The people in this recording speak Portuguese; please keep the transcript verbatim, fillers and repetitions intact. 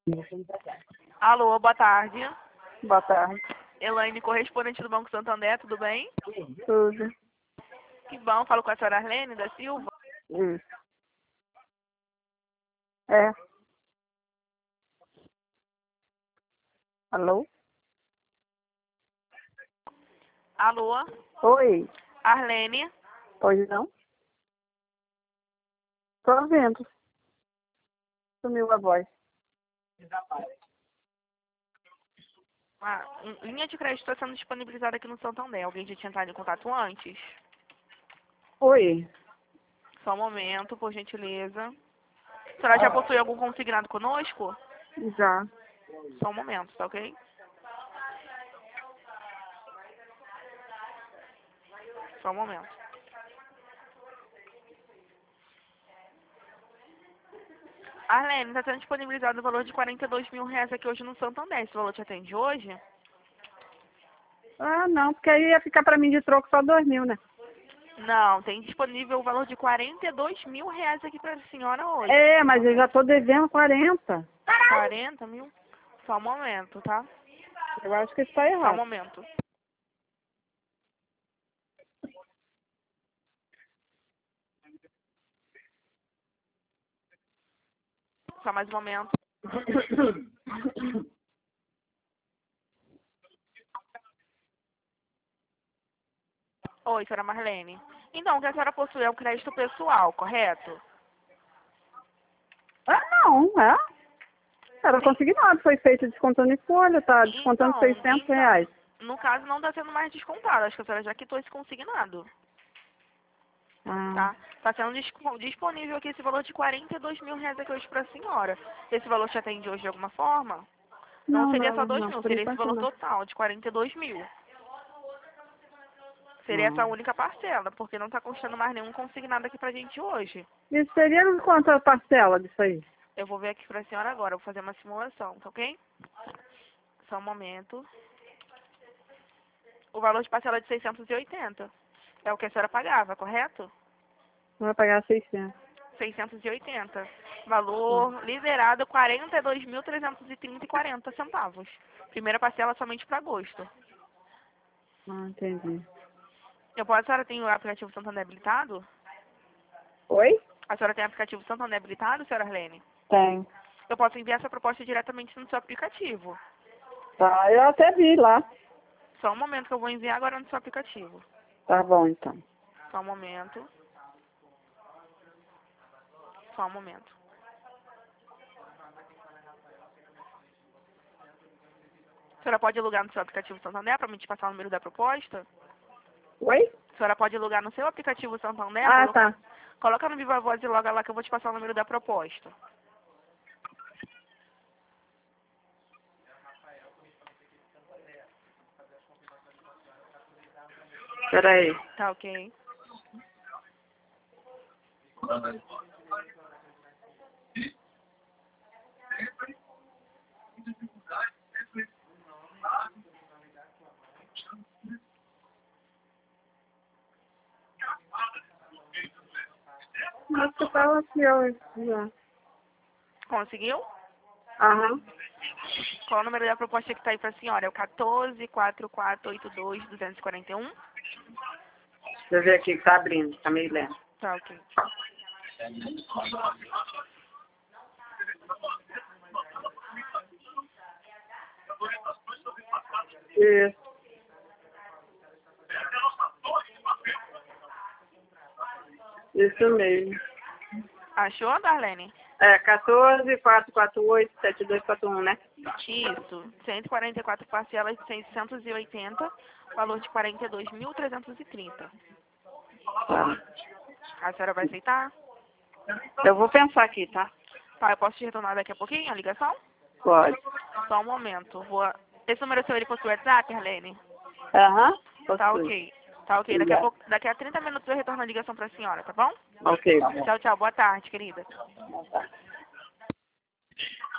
Alô, boa tarde. Boa tarde. Elaine, correspondente do Banco Santander, tudo bem? Tudo. Que bom, falo com a senhora Arlene da Silva. Isso. É. Alô? Alô, Oi. Arlene. Pois não? Tô ouvindo. Sumiu a voz. Ah, um- linha de crédito está sendo disponibilizada aqui no Santander. Alguém já tinha entrado em contato antes? Oi. Só um momento, por gentileza. A senhora já possui algum consignado conosco? Já. Só um momento, tá ok? Só um momento. Arlene, está sendo disponibilizado o valor de quarenta e dois mil reais aqui hoje no Santander. Esse valor te atende hoje? Ah, não, porque aí ia ficar pra mim de troco só dois mil, né? Não, tem disponível o valor de quarenta e dois mil reais aqui para a senhora hoje. É, mas eu já tô devendo quarenta. quarenta mil? Só um momento, tá? Eu acho que isso tá Só um errado. momento. Só mais um momento. Oi, senhora Marlene. Então, o que a senhora possui é o crédito pessoal, correto? Ah, não, é. Era consignado, foi feito descontando em folha, tá descontando Então, seiscentos então, reais. no caso não está sendo mais descontado. Acho que a senhora já quitou esse consignado, Ah, tá? Está sendo dispo- disponível aqui esse valor de quarenta e dois mil reais aqui hoje para a senhora. Esse valor te atende hoje de alguma forma? Não não, seria só não, dois não, mil, por seria esse enquanto valor não. total de quarenta e dois mil. Seria essa Não. única parcela, porque não está constando mais nenhum consignado aqui pra gente hoje. Isso seria quanto a parcela disso aí? Eu vou ver aqui pra senhora agora, vou fazer uma simulação, tá ok? Só um momento. O valor de parcela é de seiscentos e oitenta. É o que a senhora pagava, correto? Vai pagar seiscentos. seiscentos e oitenta. Ah, Valor liberado quarenta e dois mil trezentos e trinta e quarenta centavos. Primeira parcela somente para agosto. ah, entendi. Eu posso, a senhora tem o aplicativo Santander habilitado? Oi? A senhora tem o aplicativo Santander habilitado, senhora Arlene? Tem. Eu posso enviar essa proposta diretamente no seu aplicativo. Tá, eu até vi lá. Só um momento que eu vou enviar agora no seu aplicativo. Tá bom, então. Só um momento. Só um momento. A senhora pode alugar no seu aplicativo Santander para me te passar o número da proposta? Oi? A senhora pode alugar no seu aplicativo Santander, Ah, coloca, tá. coloca no Viva Voz e loga lá que eu vou te passar o número da proposta. Peraí. Tá ok? Mas você tava aqui hoje. Já. Conseguiu? Aham. Qual o número da proposta que tá aí pra senhora? É o quatorze, quatro quatro oito dois, duzentos e quarenta e um? Deixa eu ver aqui que tá abrindo. Tá meio lento. Tá ok. Isso. Isso mesmo. Achou, Darlene? É, quatorze, quatro quatro oito, sete dois quatro um, né? Isso. cento e quarenta e quatro parcelas de seiscentos e oitenta, valor de quarenta e dois mil trezentos e trinta. Tá. A senhora vai aceitar? Eu vou pensar aqui, tá? Tá, eu posso te retornar daqui a pouquinho a ligação? Pode. Só um momento. Vou... Esse número é seu, ele possui WhatsApp, Arlene? Aham. Tá Possui. ok. Tá ok. Daqui a, Obrigada. pouco, daqui a trinta minutos eu retorno a ligação pra senhora, tá bom? Ok. Tchau, tchau. Boa tarde, querida. Tá.